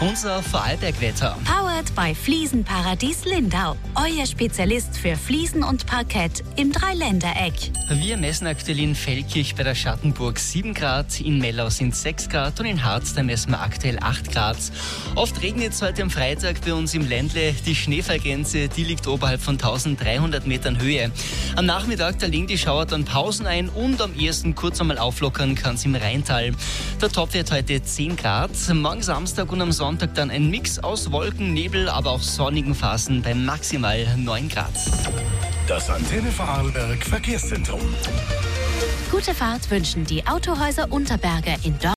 Unser Vorarlberg-Wetter. Powered by Fliesenparadies Lindau. Euer Spezialist für Fliesen und Parkett im Dreiländereck. Wir messen aktuell in Feldkirch bei der Schattenburg 7 Grad, in Mellau sind 6 Grad und in Harz, da messen wir aktuell 8 Grad. Oft regnet es heute am Freitag bei uns im Ländle. Die Schneefallgrenze, die liegt oberhalb von 1300 Metern Höhe. Am Nachmittag, da legen die Schauer dann Pausen ein und am ehesten kurz einmal auflockern kann es im Rheintal. Der Topwert heute 10 Grad. Morgen Samstag und am Sonntag dann ein Mix aus Wolken, Nebel, aber auch sonnigen Phasen bei maximal 9 Grad. Das Antenne Vorarlberg Verkehrszentrum. Gute Fahrt wünschen die Autohäuser Unterberger in Dortmund.